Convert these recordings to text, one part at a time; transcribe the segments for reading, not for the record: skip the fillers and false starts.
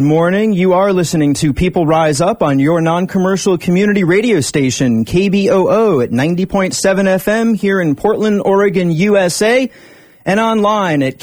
morning. You are listening to People Rise Up on your non-commercial community radio station, KBOO at 90.7 FM here in Portland, Oregon, USA, and online at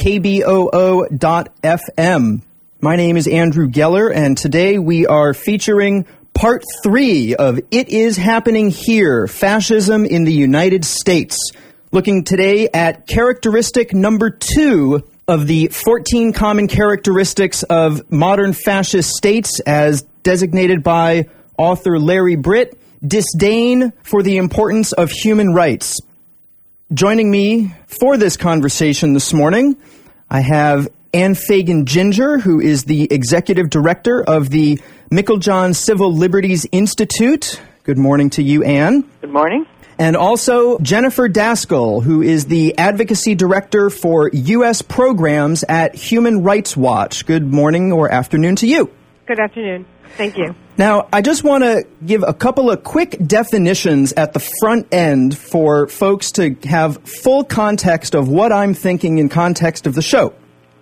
kboo.fm. My name is Andrew Geller, and today we are featuring Part 3 of It Is Happening Here, Fascism in the United States. Looking today at characteristic number 2 of the 14 common characteristics of modern fascist states as designated by author Larry Britt, disdain for the importance of human rights. Joining me for this conversation this morning, I have Ann Fagan Ginger, who is the executive director of the Meiklejohn Civil Liberties Institute. Good morning to you, Ann. Good morning. And also Jennifer Daskal, who is the advocacy director for U.S. programs at Human Rights Watch. Good morning or afternoon to you. Good afternoon. Thank you. Now, I just want to give a couple of quick definitions at the front end for folks to have full context of what I'm thinking in context of the show.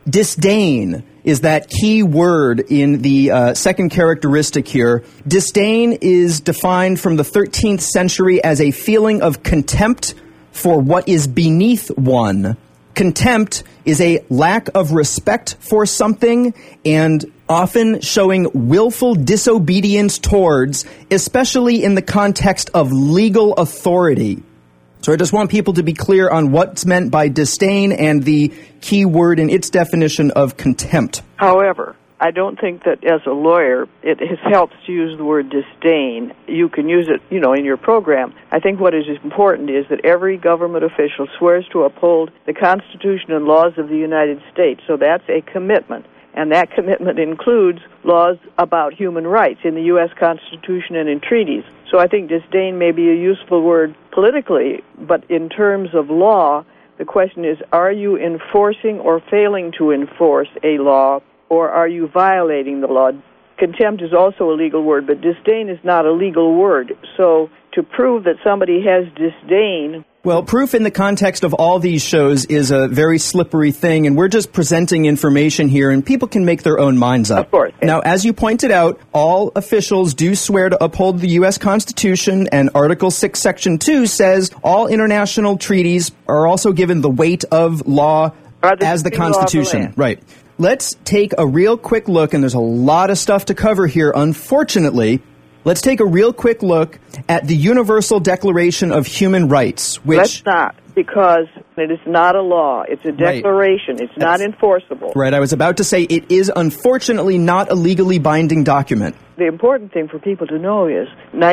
Disdain is that key word in the second characteristic here. Disdain is defined from the 13th century as a feeling of contempt for what is beneath one. Contempt is a lack of respect for something and often showing willful disobedience towards, especially in the context of legal authority. So I just want people to be clear on what's meant by disdain and the key word in its definition of contempt. However, I don't think that as a lawyer it helps to use the word disdain. You can use it, in your program. I think what is important is that every government official swears to uphold the Constitution and laws of the United States. So that's a commitment. And that commitment includes laws about human rights in the U.S. Constitution and in treaties. So I think disdain may be a useful word politically, but in terms of law, the question is, are you enforcing or failing to enforce a law, or are you violating the law? Contempt is also a legal word, but disdain is not a legal word. So to prove that somebody has disdain... Well, proof in the context of all these shows is a very slippery thing, and we're just presenting information here, and people can make their own minds up. Of course. Now, as you pointed out, all officials do swear to uphold the U.S. Constitution, and Article 6, Section 2 says all international treaties are also given the weight of law as the Constitution. Right. Let's take a real quick look, and there's a lot of stuff to cover here, unfortunately. Let's take a real quick look at the Universal Declaration of Human Rights, which... Let's not, because it is not a law. It's a declaration. Right. It's not enforceable. Right. I was about to say it is unfortunately not a legally binding document. The important thing for people to know is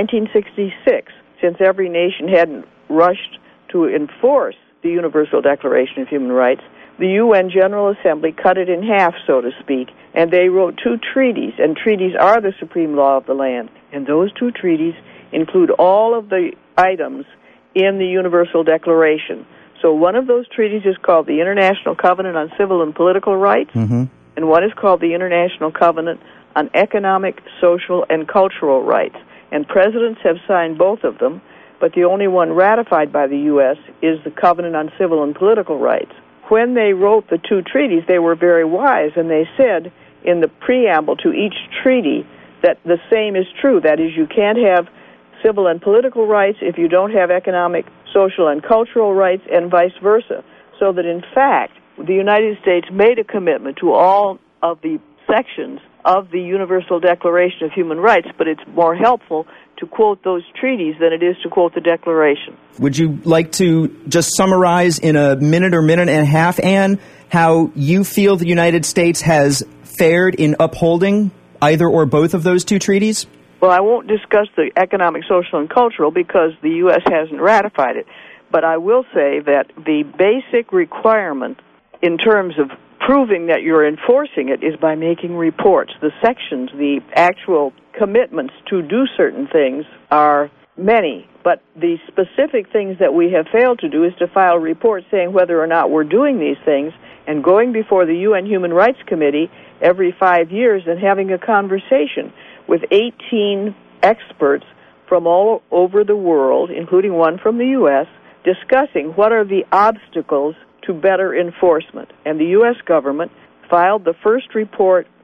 1966, since every nation hadn't rushed to enforce the Universal Declaration of Human Rights, the UN General Assembly cut it in half, so to speak, and they wrote 2 treaties, and treaties are the supreme law of the land. And those 2 treaties include all of the items in the Universal Declaration. So one of those treaties is called the International Covenant on Civil and Political Rights, and one is called the International Covenant on Economic, Social, and Cultural Rights. And presidents have signed both of them, but the only one ratified by the U.S. is the Covenant on Civil and Political Rights. When they wrote the 2 treaties, they were very wise, and they said in the preamble to each treaty that the same is true. That is, you can't have civil and political rights if you don't have economic, social, and cultural rights, and vice versa. So that, in fact, the United States made a commitment to all of the sections of the Universal Declaration of Human Rights, but it's more helpful to quote those treaties than it is to quote the Declaration. Would you like to just summarize in a minute or minute and a half, Ann, how you feel the United States has fared in upholding either or both of those 2 treaties? Well, I won't discuss the economic, social, and cultural because the U.S. hasn't ratified it. But I will say that the basic requirement in terms of proving that you're enforcing it is by making reports. The sections, the actual commitments to do certain things are many, but the specific things that we have failed to do is to file reports saying whether or not we're doing these things and going before the UN Human Rights Committee every 5 years and having a conversation with 18 experts from all over the world, including one from the U.S., discussing what are the obstacles to better enforcement. And the U.S. government filed the first report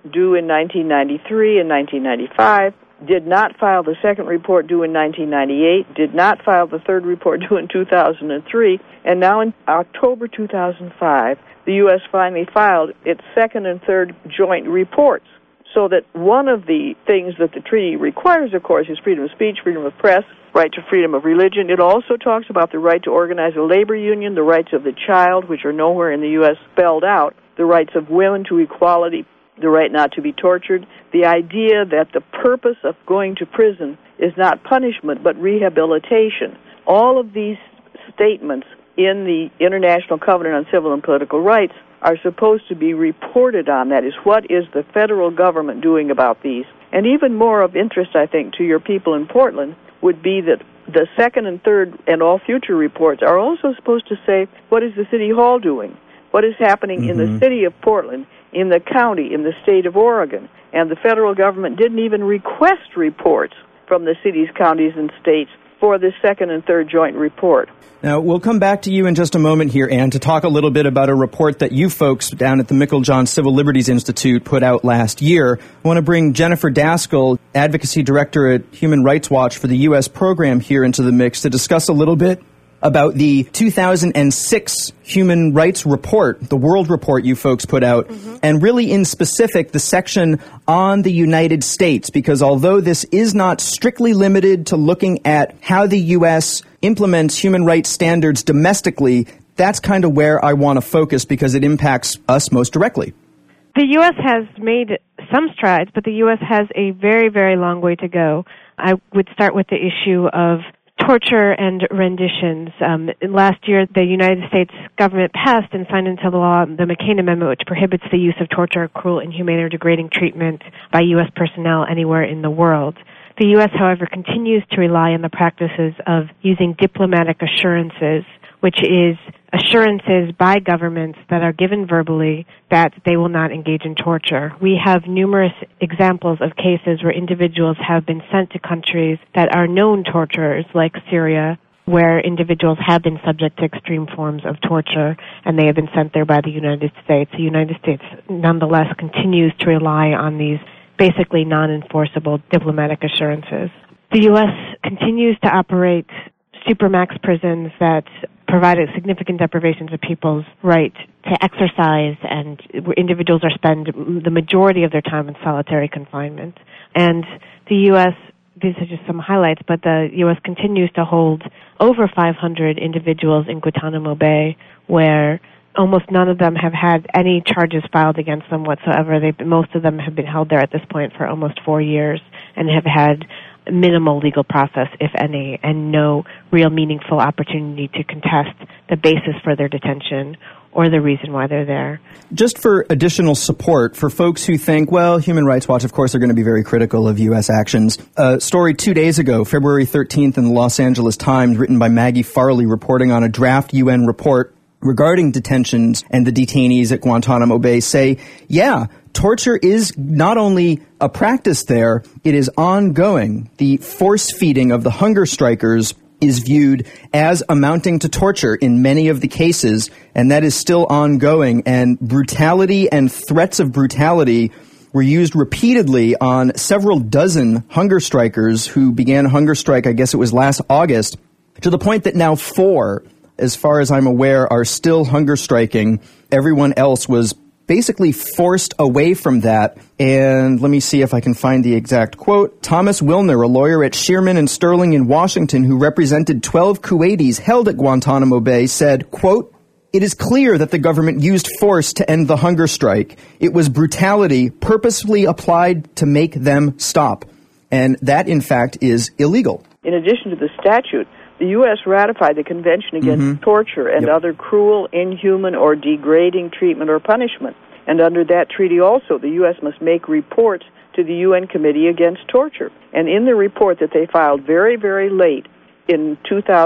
due in 1993 and 1995, did not file the second report due in 1998, did not file the third report due in 2003, and now in October 2005, the U.S. finally filed its second and third joint reports. So that one of the things that the treaty requires, of course, is freedom of speech, freedom of press, right to freedom of religion. It also talks about the right to organize a labor union, the rights of the child, which are nowhere in the U.S. spelled out, the rights of women to equality, the right not to be tortured, the idea that the purpose of going to prison is not punishment but rehabilitation. All of these statements in the International Covenant on Civil and Political Rights are supposed to be reported on. That is, what is the federal government doing about these? And even more of interest, I think, to your people in Portland would be that the second and third and all future reports are also supposed to say, what is the City Hall doing? What is happening in the city of Portland, in the county, in the state of Oregon? And the federal government didn't even request reports from the cities, counties, and states for the second and third joint report. Now, we'll come back to you in just a moment here, Ann, to talk a little bit about a report that you folks down at the Meiklejohn Civil Liberties Institute put out last year. I want to bring Jennifer Daskal, Advocacy Director at Human Rights Watch for the U.S. program, here into the mix to discuss a little bit about the 2006 Human Rights Report, the World Report you folks put out, and really in specific the section on the United States, because although this is not strictly limited to looking at how the U.S. implements human rights standards domestically, that's kind of where I want to focus because it impacts us most directly. The U.S. has made some strides, but the U.S. has a very, very long way to go. I would start with the issue of torture and renditions. Last year, the United States government passed and signed into law the McCain Amendment, which prohibits the use of torture, cruel, inhumane, or degrading treatment by U.S. personnel anywhere in the world. The U.S., however, continues to rely on the practices of using diplomatic assurances, which is assurances by governments that are given verbally that they will not engage in torture. We have numerous examples of cases where individuals have been sent to countries that are known torturers, like Syria, where individuals have been subject to extreme forms of torture, and they have been sent there by the United States. The United States, nonetheless, continues to rely on these basically non-enforceable diplomatic assurances. The U.S. continues to operate supermax prisons that provide significant deprivations of people's right to exercise, and where individuals are spend the majority of their time in solitary confinement. And the U.S., these are just some highlights, but the U.S. continues to hold over 500 individuals in Guantanamo Bay, where almost none of them have had any charges filed against them whatsoever. Most of them have been held there at this point for almost 4 years and have had minimal legal process, if any, and no real meaningful opportunity to contest the basis for their detention or the reason why they're there. Just for additional support for folks who think, well, Human Rights Watch, of course, are going to be very critical of U.S. actions. A story 2 days ago, February 13th, in the Los Angeles Times, written by Maggie Farley, reporting on a draft UN report regarding detentions and the detainees at Guantanamo Bay, say, yeah, torture is not only a practice there, it is ongoing. The force-feeding of the hunger strikers is viewed as amounting to torture in many of the cases, and that is still ongoing. And brutality and threats of brutality were used repeatedly on several dozen hunger strikers who began hunger strike, I guess it was last August, to the point that now 4, as far as I'm aware, are still hunger striking. Everyone else was basically forced away from that. And let me see if I can find the exact quote. Thomas Wilner, a lawyer at Shearman and Sterling in Washington who represented 12 Kuwaitis held at Guantanamo Bay, said, quote, "It is clear that the government used force to end the hunger strike. It was brutality purposefully applied to make them stop." And that, in fact, is illegal. In addition to the statute, the U.S. ratified the Convention Against Torture and other cruel, inhuman, or degrading treatment or punishment. And under that treaty also, the U.S. must make reports to the UN Committee Against Torture. And in the report that they filed very, very late in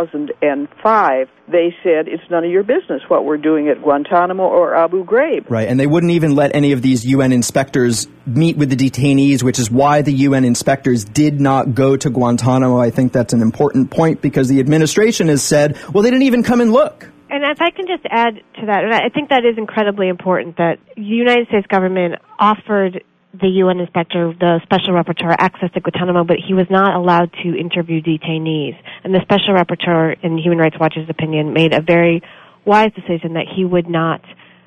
2005, they said it's none of your business what we're doing at Guantanamo or Abu Ghraib. Right, and they wouldn't even let any of these UN inspectors meet with the detainees, which is why the UN inspectors did not go to Guantanamo. I think that's an important point because the administration has said, well, they didn't even come and look. And if I can just add to that, and I think that is incredibly important, that the United States government offered the UN inspector, the special rapporteur, access to Guantanamo, but he was not allowed to interview detainees. And the special rapporteur, in Human Rights Watch's opinion, made a very wise decision that he would not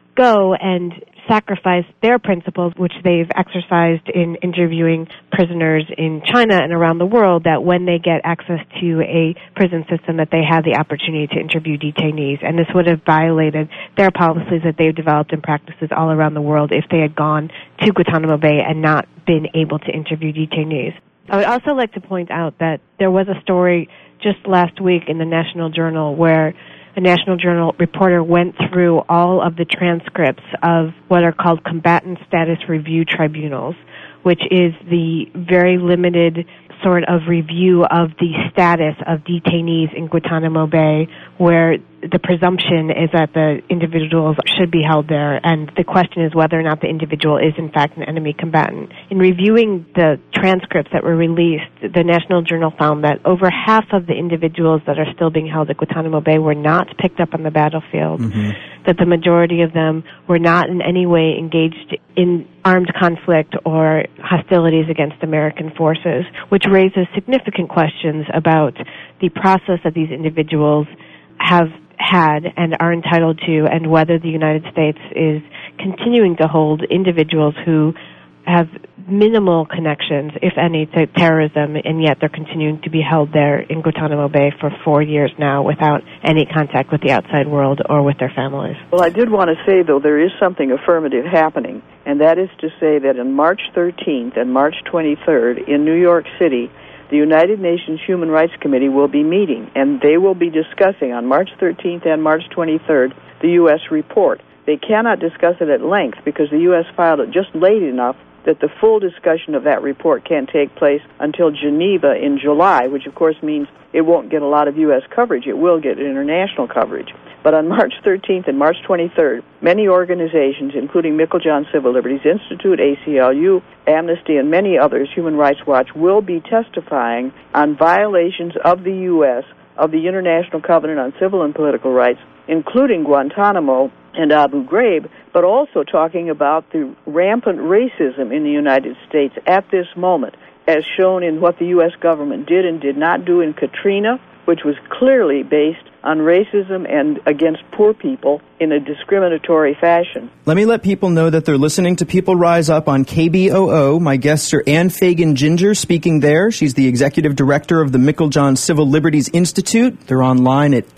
go and sacrifice their principles, which they've exercised in interviewing prisoners in China and around the world, that when they get access to a prison system that they have the opportunity to interview detainees. And this would have violated their policies that they've developed and practices all around the world if they had gone to Guantanamo Bay and not been able to interview detainees. I would also like to point out that there was a story just last week in the National Journal where a National Journal reporter went through all of the transcripts of what are called combatant status review tribunals, which is the very limited sort of review of the status of detainees in Guantanamo Bay, where the presumption is that the individuals should be held there, and the question is whether or not the individual is in fact an enemy combatant. In reviewing the transcripts that were released, the National Journal found that over half of the individuals that are still being held at Guantanamo Bay were not picked up on the battlefield, that the majority of them were not in any way engaged in armed conflict or hostilities against American forces, which raises significant questions about the process that these individuals have had and are entitled to, and whether the United States is continuing to hold individuals who have minimal connections, if any, to terrorism, and yet they're continuing to be held there in Guantanamo Bay for 4 years now without any contact with the outside world or with their families. Well, I did want to say, though, there is something affirmative happening, and that is to say that on March 13th and March 23rd in New York City, the United Nations Human Rights Committee will be meeting, and they will be discussing on March 13th and March 23rd the U.S. report. They cannot discuss it at length because the U.S. filed it just late enough that the full discussion of that report can't take place until Geneva in July, which of course means it won't get a lot of U.S. coverage. It will get international coverage. But on March 13th and March 23rd, many organizations, including Meiklejohn Civil Liberties Institute, ACLU, Amnesty, and many others, Human Rights Watch, will be testifying on violations of the U.S. of the International Covenant on Civil and Political Rights, including Guantanamo and Abu Ghraib, but also talking about the rampant racism in the United States at this moment, as shown in what the U.S. government did and did not do in Katrina, which was clearly based on racism and against poor people in a discriminatory fashion. Let me let people know that they're listening to People Rise Up on KBOO. My guests are Ann Fagan-Ginger speaking there. She's the executive director of the Meiklejohn Civil Liberties Institute. They're online at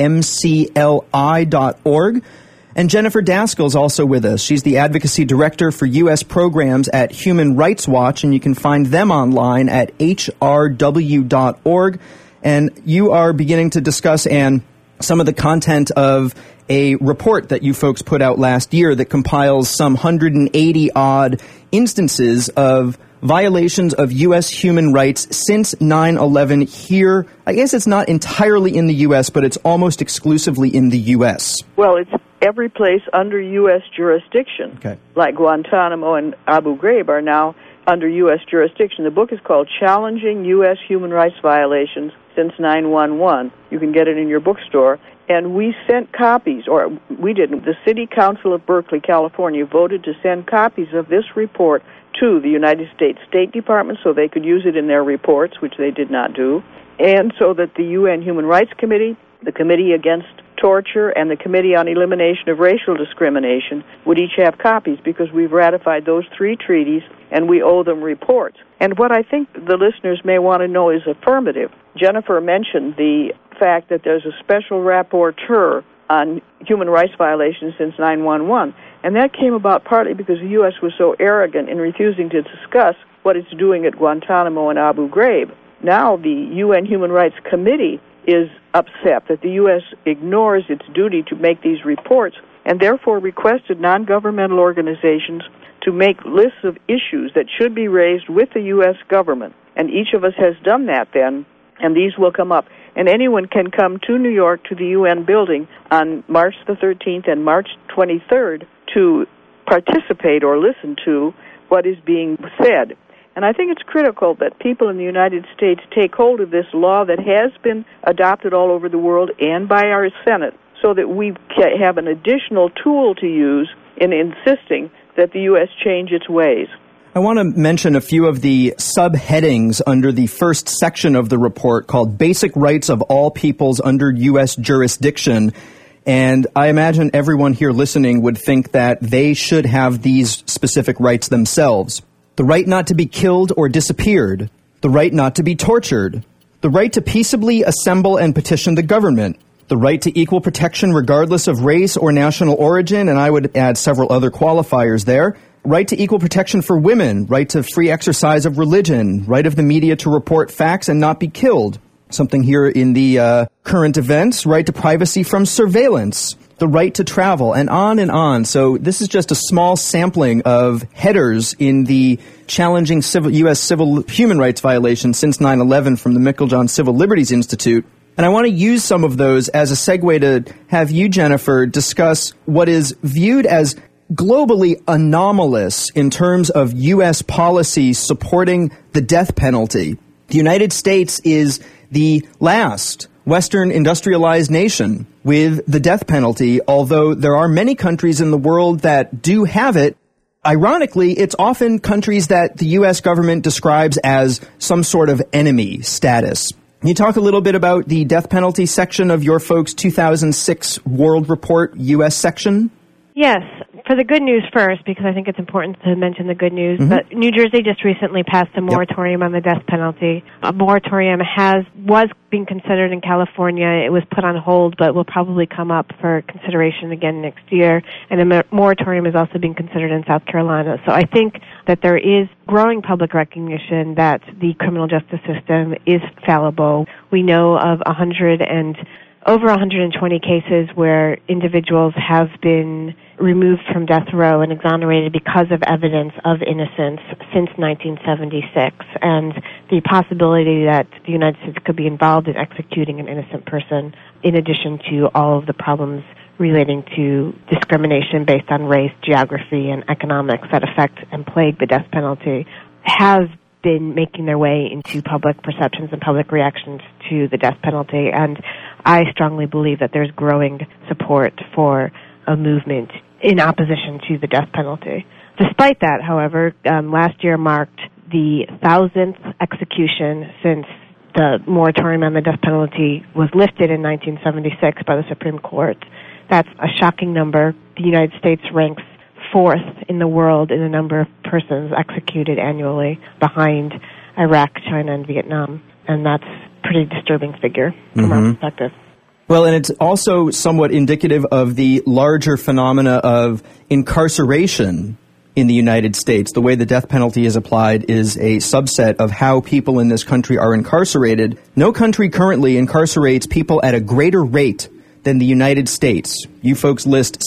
mcli.org. And Jennifer Daskal is also with us. She's the advocacy director for U.S. programs at Human Rights Watch, and you can find them online at hrw.org. And you are beginning to discuss, Ann, some of the content of a report that you folks put out last year that compiles some 180-odd instances of violations of U.S. human rights since 9/11 here. I guess it's not entirely in the U.S., but it's almost exclusively in the U.S. Well, it's every place under U.S. jurisdiction, like Guantanamo and Abu Ghraib are now under U.S. jurisdiction. The book is called Challenging U.S. Human Rights Violations Since 9/11. You can get it in your bookstore. And we sent copies, or we didn't. The City Council of Berkeley, California, voted to send copies of this report to the United States State Department so they could use it in their reports, which they did not do, and so that the UN Human Rights Committee, the Committee Against Torture, and the Committee on Elimination of Racial Discrimination would each have copies, because we've ratified those 3 treaties and we owe them reports. And what I think the listeners may want to know is affirmative. Jennifer mentioned the fact that there's a special rapporteur on human rights violations since 9/11, and that came about partly because the U.S. was so arrogant in refusing to discuss what it's doing at Guantanamo and Abu Ghraib. Now the UN Human Rights Committee is upset that the U.S. ignores its duty to make these reports, and therefore requested non-governmental organizations to make lists of issues that should be raised with the U.S. government. And each of us has done that then, and these will come up. And anyone can come to New York to the UN building on March the 13th and March 23rd to participate or listen to what is being said. And I think it's critical that people in the United States take hold of this law that has been adopted all over the world and by our Senate, so that we have an additional tool to use in insisting that the U.S. change its ways. I want to mention a few of the subheadings under the first section of the report called Basic Rights of All Peoples Under U.S. Jurisdiction. And I imagine everyone here listening would think that they should have these specific rights themselves. The right not to be killed or disappeared. The right not to be tortured. The right to peaceably assemble and petition the government. The right to equal protection regardless of race or national origin, and I would add several other qualifiers there. Right to equal protection for women, right to free exercise of religion, right of the media to report facts and not be killed. Something here in the current events, right to privacy from surveillance, the right to travel, and on and on. So this is just a small sampling of headers in the challenging U.S. civil human rights violations since 9/11 from the Meiklejohn Civil Liberties Institute. And I want to use some of those as a segue to have you, Jennifer, discuss what is viewed as globally anomalous in terms of U.S. policy supporting the death penalty. The United States is the last Western industrialized nation with the death penalty, although there are many countries in the world that do have it. Ironically, it's often countries that the U.S. government describes as some sort of enemy status. Can you talk a little bit about the death penalty section of your folks' 2006 World Report U.S. section? Yes. For the good news first, because I think it's important to mention the good news, but New Jersey just recently passed a moratorium on the death penalty. A moratorium was being considered in California. It was put on hold, but will probably come up for consideration again next year. And a moratorium is also being considered in South Carolina. So I think that there is growing public recognition that the criminal justice system is fallible. We know of over 120 cases where individuals have been removed from death row and exonerated because of evidence of innocence since 1976, and the possibility that the United States could be involved in executing an innocent person, in addition to all of the problems relating to discrimination based on race, geography, and economics that affect and plague the death penalty, have been making their way into public perceptions and public reactions to the death penalty. And I strongly believe that there's growing support for a movement in opposition to the death penalty. Despite that, however, last year marked the 1,000th execution since the moratorium on the death penalty was lifted in 1976 by the Supreme Court. That's a shocking number. The United States ranks fourth in the world in the number of persons executed annually, behind Iraq, China, and Vietnam. And that's a pretty disturbing figure from our perspective. Well, and it's also somewhat indicative of the larger phenomena of incarceration in the United States. The way the death penalty is applied is a subset of how people in this country are incarcerated. No country currently incarcerates people at a greater rate than the United States. You folks list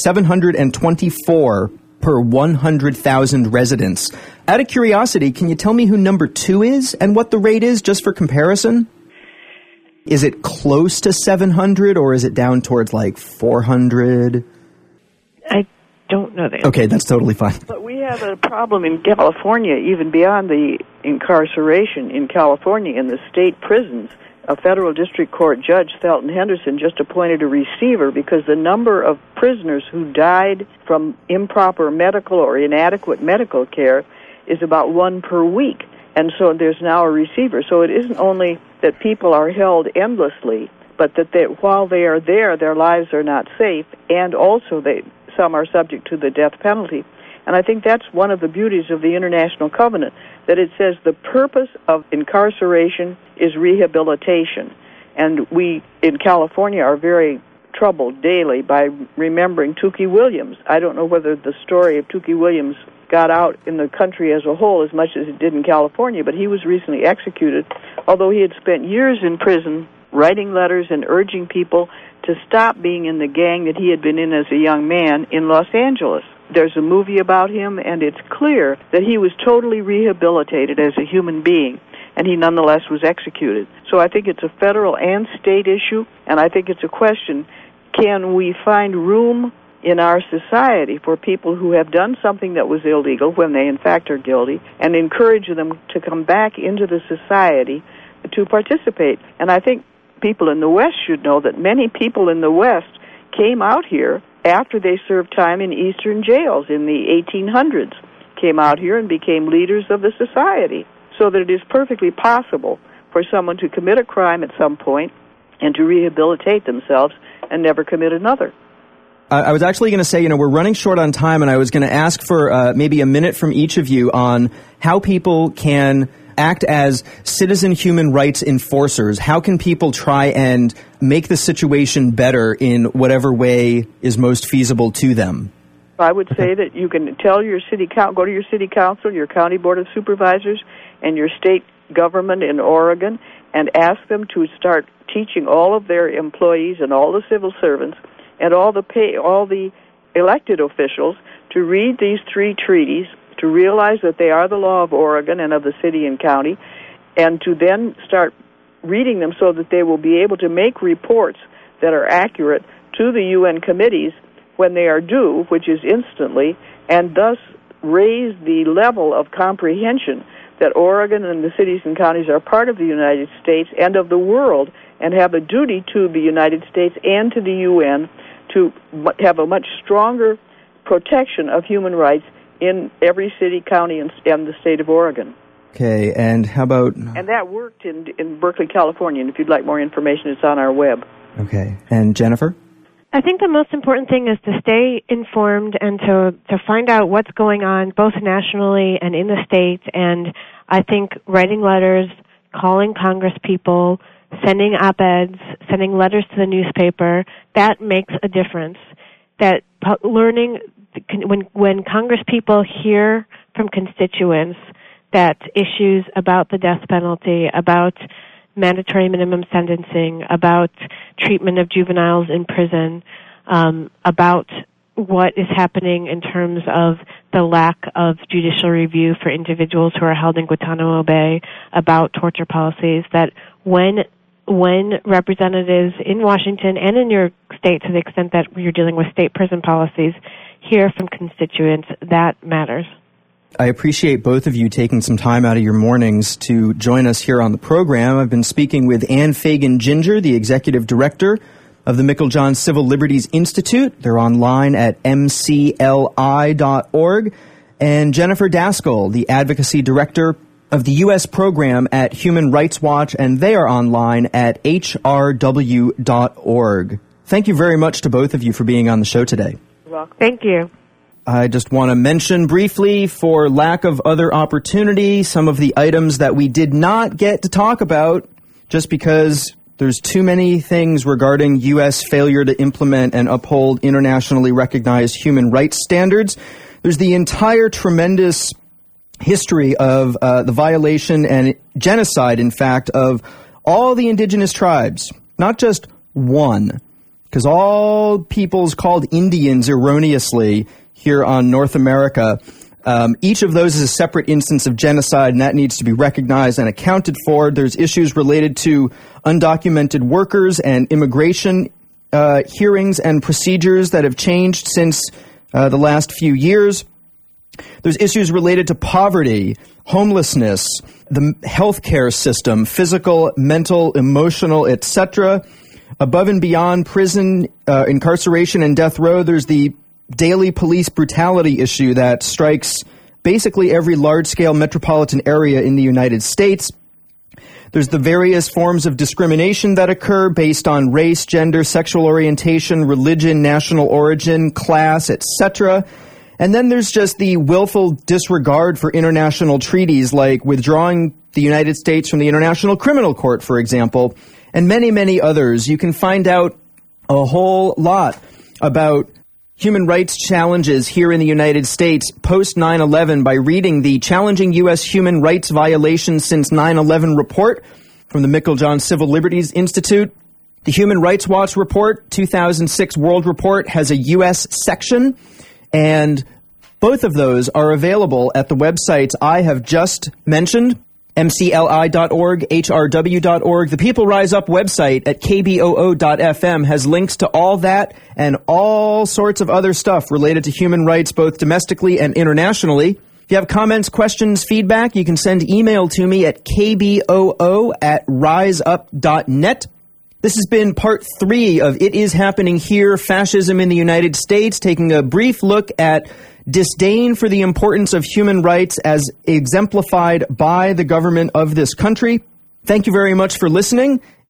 724 per 100,000 residents. Out of curiosity, can you tell me who number 2 is and what the rate is, just for comparison? Is it close to 700, or is it down towards like 400? I don't know that. Okay, that's totally fine. But we have a problem in California, even beyond the incarceration in California, in the state prisons. A federal district court judge, Felton Henderson, just appointed a receiver because the number of prisoners who died from improper medical or inadequate medical care is about 1 per week. And so there's now a receiver. So it isn't only that people are held endlessly, but that while they are there, their lives are not safe, and also some are subject to the death penalty. And I think that's one of the beauties of the International Covenant, that it says the purpose of incarceration is rehabilitation. And we in California are very troubled daily by remembering Tookie Williams. I don't know whether the story of Tookie Williams got out in the country as a whole as much as it did in California, but he was recently executed, although he had spent years in prison writing letters and urging people to stop being in the gang that he had been in as a young man in Los Angeles. There's a movie about him, and it's clear that he was totally rehabilitated as a human being, and he nonetheless was executed. So I think it's a federal and state issue, and I think it's a question, can we find room in our society for people who have done something that was illegal when they in fact are guilty, and encourage them to come back into the society to participate. And I think people in the West should know that many people in the West came out here after they served time in Eastern jails in the 1800s, came out here and became leaders of the society, so that it is perfectly possible for someone to commit a crime at some point and to rehabilitate themselves and never commit another. I was actually going to say, we're running short on time, and I was going to ask for maybe a minute from each of you on how people can act as citizen human rights enforcers. How can people try and make the situation better in whatever way is most feasible to them? I would say that you can tell your go to your city council, your county board of supervisors, and your state government in Oregon, and ask them to start teaching all of their employees and all the civil servants and all the elected officials to read these 3 treaties, to realize that they are the law of Oregon and of the city and county, and to then start reading them so that they will be able to make reports that are accurate to the UN committees when they are due, which is instantly, and thus raise the level of comprehension that Oregon and the cities and counties are part of the United States and of the world, and have a duty to the United States and to the UN to have a much stronger protection of human rights in every city, county, and the state of Oregon. Okay, and how about... And that worked in Berkeley, California, and if you'd like more information, it's on our web. Okay, and Jennifer? I think the most important thing is to stay informed and to find out what's going on both nationally and in the states, and I think writing letters, calling Congress people, sending op-eds, sending letters to the newspaper, that makes a difference. That learning, when Congress people hear from constituents that issues about the death penalty, about mandatory minimum sentencing, about treatment of juveniles in prison, about what is happening in terms of the lack of judicial review for individuals who are held in Guantanamo Bay, about torture policies, that when representatives in Washington and in your state, to the extent that you're dealing with state prison policies, hear from constituents, that matters. I appreciate both of you taking some time out of your mornings to join us here on the program. I've been speaking with Ann Fagan-Ginger, the executive director of the Meiklejohn Civil Liberties Institute. They're online at mcli.org. And Jennifer Daskal, the advocacy director of the U.S. program at Human Rights Watch, and they are online at hrw.org. Thank you very much to both of you for being on the show today. You're welcome. Thank you. I just want to mention briefly, for lack of other opportunity, some of the items that we did not get to talk about, just because there's too many things regarding U.S. failure to implement and uphold internationally recognized human rights standards. There's the entire tremendous history of the violation and genocide, in fact, of all the indigenous tribes, not just one, because all peoples called Indians erroneously here on North America, each of those is a separate instance of genocide, and that needs to be recognized and accounted for. There's issues related to undocumented workers and immigration hearings and procedures that have changed since the last few years. There's issues related to poverty, homelessness, the healthcare system, physical, mental, emotional, etc. Above and beyond prison, incarceration, and death row, there's the daily police brutality issue that strikes basically every large-scale metropolitan area in the United States. There's the various forms of discrimination that occur based on race, gender, sexual orientation, religion, national origin, class, etc. And then there's just the willful disregard for international treaties, like withdrawing the United States from the International Criminal Court, for example, and many, many others. You can find out a whole lot about human rights challenges here in the United States post 9/11 by reading the Challenging U.S. Human Rights Violations Since 9/11 report from the Meiklejohn Civil Liberties Institute. The Human Rights Watch report, 2006 World Report, has a U.S. section, and both of those are available at the websites I have just mentioned, mcli.org, hrw.org. The People Rise Up website at kboo.fm has links to all that and all sorts of other stuff related to human rights, both domestically and internationally. If you have comments, questions, feedback, you can send email to me at kboo@riseup.net. This has been part 3 of It Is Happening Here, Fascism in the United States, taking a brief look at disdain for the importance of human rights as exemplified by the government of this country. Thank you very much for listening.